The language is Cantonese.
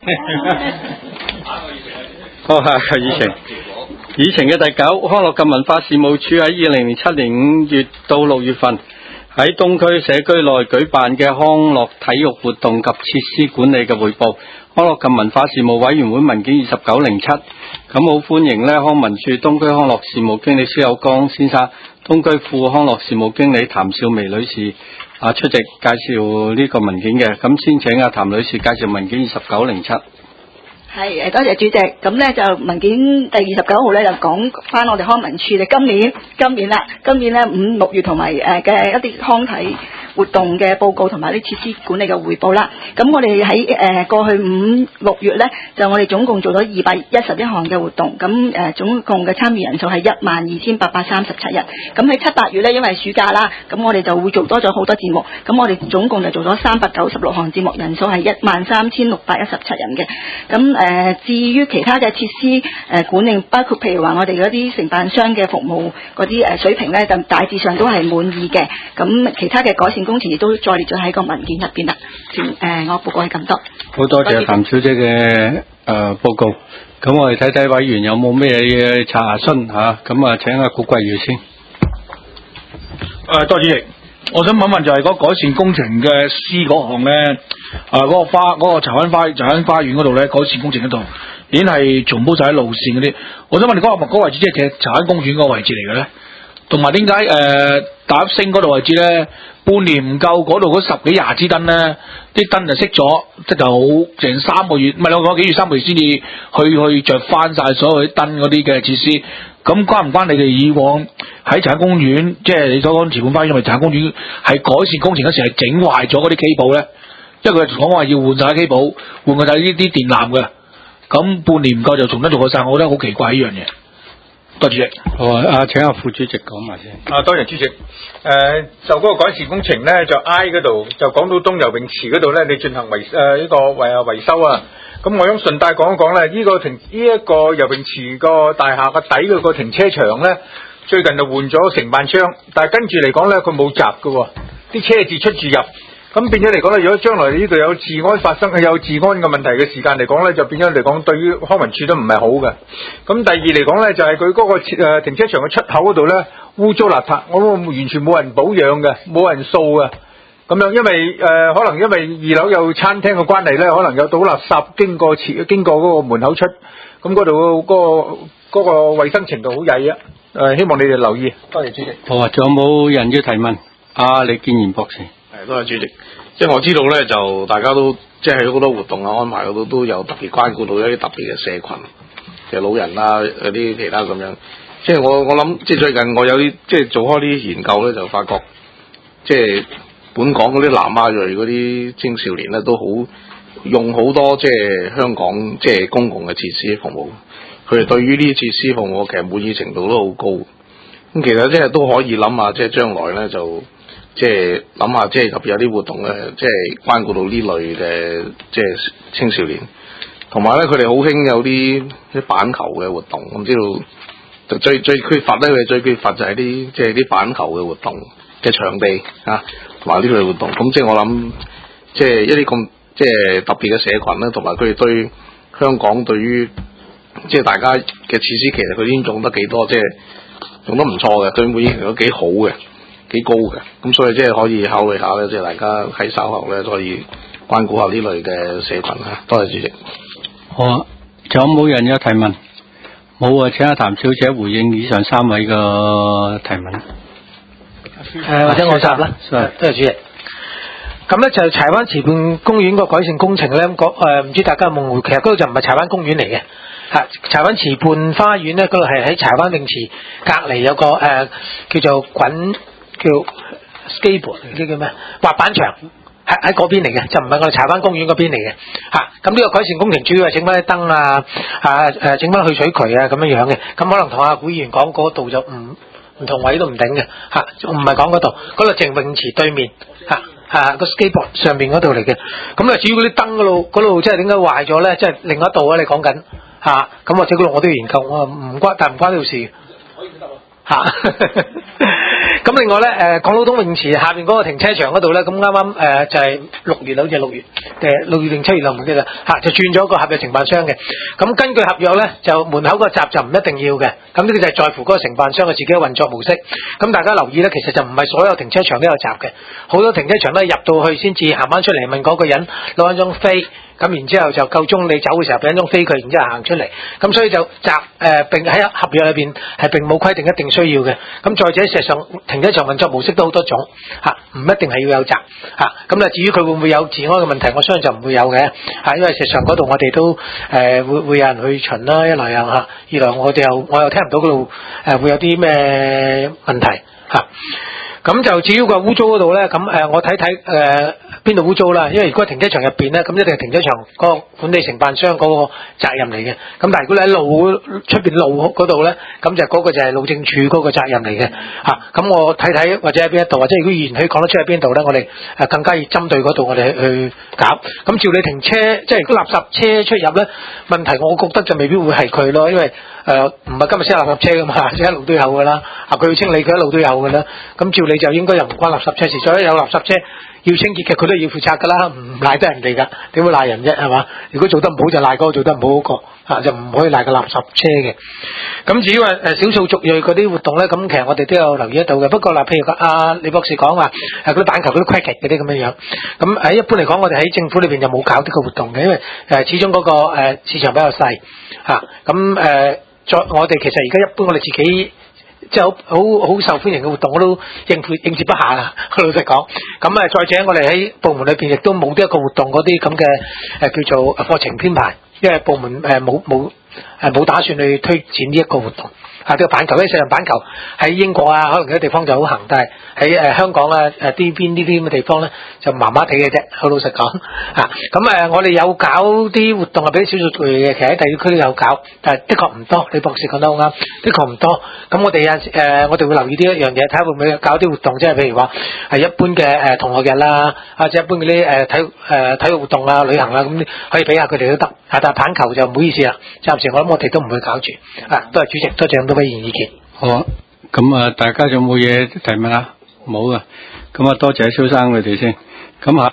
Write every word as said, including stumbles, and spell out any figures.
好係議程，議程嘅第九，康樂及文化事務處喺二零零七年五月到六月份喺東區社區內舉辦嘅康樂體育活動及設施管理嘅匯報。康樂及文化事務委員會文件二十九零七，咁好歡迎呢康文署東區康樂事務經理蕭有剛先生、東區副康樂事務經理譚少薇女士啊出席介紹呢個文件嘅，咁先請阿譚女士介紹文件二十九零七。 係誒，多謝主席。咁咧就文件第二十九號咧就講翻我哋康文署嘅今年今年啦，今年咧五六月同埋誒嘅一啲康體活動嘅報告同埋啲設施管理嘅匯報啦。咁我哋喺誒過去五六月咧，就我哋總共做咗二百一十一項嘅活動，咁誒總共嘅參與人數係一萬二千八百三十七人。咁喺七八月咧，因為暑假啦，咁我哋就會做多咗好多節目，咁我哋總共就做咗三百九十六項節目，人數係一萬三千六百一十七人嘅。咁誒、呃，至於其他嘅設施誒、呃、管理，包括譬如話我哋嗰啲承辦商嘅服務嗰啲誒水平咧，就大致上都係滿意嘅。咁其他嘅改善工程亦都再列咗喺個文件入邊啦。誒、呃，我報告係咁多。 好多謝譚小姐嘅誒、呃、報告。咁我哋睇睇委員有冇咩嘢查詢吓，咁啊請阿古桂如先。 誒、呃，多謝主席。我想問問就係嗰改善工程嘅 C 嗰項咧，誒、呃、嗰、那個花嗰、那個柴灣花柴灣花園嗰度咧，改善工程嗰度已經係重鋪晒喺路線嗰啲。我想問你嗰、那個嗰、那個位置即係其實柴灣公園嗰個位置嚟嘅咧，同埋點解誒大粒星嗰度位置咧半年唔夠嗰度嗰十幾廿支燈咧，啲燈就熄咗，即係就好成三個月，唔係兩個幾月三個月先至去去着翻晒所有啲燈嗰啲嘅設施。咁關唔關你哋以往喺柴灣公園，即係你所講前半花園，因為柴灣公園係改善工程嗰時係整壞咗嗰啲 cable 咧？因為佢講話要換晒 cable，換晒呢啲電纜嘅。咁半年唔夠就重新做過晒，我覺得好奇怪呢樣嘢。多謝主席。 好啊，請阿副主席講埋先。 啊，多謝主席。誒、呃，就嗰個改善工程咧，就 I 嗰度就講到東游泳池嗰度咧，你進行維誒呢個維啊維修啊。咁我想順帶講一講咧，呢、這個停呢一、這個游泳池個大廈個底嗰個停車場咧，最近就換咗承辦商，但係跟住嚟講咧，佢冇閘嘅，啲車自出自入，咁變咗嚟講咧，如果將來呢度有治安發生有治安嘅問題嘅時間嚟講咧，就變咗嚟講對於康文署都唔係好嘅。咁第二嚟講咧，就係佢嗰個誒停車場嘅出口嗰度咧，污糟邋遢，我完全冇人保養嘅，冇人掃嘅。咁樣，因為誒、呃、可能因為二樓有餐廳嘅關係咧，可能有倒垃圾經過前經過嗰個門口出，咁嗰度嗰個嗰、嗰個衛生程度好曳啊！誒、呃，希望你哋留意。多謝主席。 好啊，仲有冇人要提問？啊，李建賢博士。 係，多謝主席。即係我知道咧，就大家都即係喺好多活動啊安排嗰度都有特別關顧到一啲特別嘅社群，其實老人啊，有啲其他咁樣。即係我我諗，即係最近我有啲即係做開啲研究咧，就發覺即係。本港嗰啲南亞裔嗰啲青少年咧，都好用好多即係香港即係公共嘅設施服務。佢哋對於呢啲設施服務其實滿意程度都好高。咁其實即係都可以諗下，即係將來咧就即係諗下，即係特別有啲活動咧，即係關顧到呢類嘅即係青少年。同埋咧，佢哋好興有啲啲板球嘅活動。我知道就最最缺乏咧，佢哋最缺乏就係啲即係啲板球嘅活動嘅場地啊。同埋呢類活動，咁即係我諗，即係一啲咁即係特別嘅社群咧，同埋佢哋對香港對於即係大家嘅設施，其實佢已經用得幾多，即係用得唔錯嘅，對每個人都幾好嘅，幾高嘅，咁所以即係可以考慮下咧，即係大家喺稍後咧都可以關顧下呢類嘅社群啊。多謝主席。 好啊，仲有冇人有提問？冇啊，請阿譚小姐回應以上三位嘅提問。 誒、呃、或者我答啦，多謝主席。咁咧就柴灣池畔公園個改善工程咧，咁誒唔知大家有冇？其實嗰度就唔係柴灣公園嚟嘅，嚇柴灣池畔花園咧，嗰度係喺柴灣泳池隔離有個誒、呃、叫做滾叫 skateboard 啲叫咩滑板場，喺喺嗰邊嚟嘅，就唔係我哋柴灣公園嗰邊嚟嘅嚇。咁呢個改善工程主要係整翻啲燈啊，啊誒整翻去水渠啊咁樣樣嘅。咁可能同阿古議員講嗰度就唔。唔同位都唔頂嘅嚇，唔係講嗰度，嗰度淨泳池對面嚇嚇個 skateboard 上邊嗰度嚟嘅。咁啊，至於嗰啲燈嗰度嗰度，即係點解壞咗咧？即係另一度啊！你講緊嚇，咁或者嗰度我都要研究，我唔關，但唔關呢度事嚇。 咁另外咧，誒港島東泳池下邊嗰個停車場嗰度咧，咁啱啱誒就係六月，好似係六月誒六月定七月啦，唔記得啦嚇，就轉咗個合約承辦商嘅。咁根據合約咧，就門口個閘就唔一定要嘅。咁呢個就係在乎嗰個承辦商嘅自己嘅運作模式。咁大家留意咧，其實就唔係所有停車場都有閘嘅，好多停車場咧入到去先至行翻出嚟問嗰個人攞一張飛。咁然之後就夠鐘你走嘅時候俾一張飛佢，然之後行出嚟。咁所以就閘誒、呃、並喺合約裏邊係並冇規定一定需要嘅。咁再者事實上停車場運作模式都好多種嚇，唔一定係要有閘嚇。咁啊至於佢會唔會有治安嘅問題，我相信就唔會有嘅嚇，因為事實上嗰度我哋都誒、呃、會會有人去巡啦，一來又嚇，二來我哋又我又聽唔到嗰度誒會有啲咩問題嚇。咁就至於個污糟嗰度咧，咁誒我睇睇誒邊度污糟啦，因為如果停車場入邊咧，咁一定係停車場嗰個管理承辦商嗰個責任嚟嘅。咁但係如果你喺路出邊路嗰度咧，咁就嗰個就係路政署嗰個責任嚟嘅嚇。咁我睇睇或者喺邊一度，或者如果議員可以講得出喺邊度咧，我哋誒更加要針對嗰度我哋去搞。咁照你停車，即係如果垃圾車出入咧，問題我覺得就未必會係佢咯，因為誒唔係今日先垃圾車噶嘛，即係一路都有噶啦。啊，佢要清理佢一路都有噶啦。咁照你就應該又唔關垃圾車事，所以有垃圾車要清潔嘅，佢都要負責噶啦，唔賴得人哋噶，點會賴人啫係嘛？如果做得唔好就賴嗰個做得唔好嗰個嚇，就唔可以賴個垃圾車嘅。咁至於話誒少數族裔嗰啲活動咧，咁其實我哋都有留意得到嘅。不過嗱，譬如阿李博士講話誒嗰啲板球嗰啲 cricket 嗰啲咁樣樣，咁誒一般嚟講，我哋喺政府裏邊就冇搞呢個活動嘅，因為誒始終嗰個誒市場比較細嚇。咁誒再我哋其實而家一般我哋自己。即係好好好受歡迎嘅活動，我都應付應接不暇啦。老實講，咁啊再者我哋喺部門裏邊亦都冇呢一個活動嗰啲咁嘅誒叫做課程編排，因為部門誒冇冇誒冇打算去推展呢一個活動。啊！呢、這個板球咧，四人板球喺英國啊，可能有啲地方就好行，但係喺誒香港啊誒呢邊呢啲咁嘅地方咧，就麻麻地嘅啫。好老實講啊，咁誒、呃、我哋有搞啲活動啊，俾啲少數族裔嘅，其實喺第二區都有搞，但係的確唔多。李博士講得好啱，的確唔多。咁我哋有誒、呃，我哋會留意呢一樣嘢，睇下會唔會搞啲活動，即係譬如話係一般嘅誒、呃、同學日啦，或者一般嗰啲誒體誒、呃、體育活動啊、旅行啊，咁可以俾下佢哋都得。啊，但係棒球就唔好意思啦，暫時我諗我哋都唔會搞住。啊，多謝主席，多謝咁多位議員意見。 好啊，咁啊，大家仲冇嘢提問啊？冇啊，咁啊，多謝蕭生佢哋先。咁啊。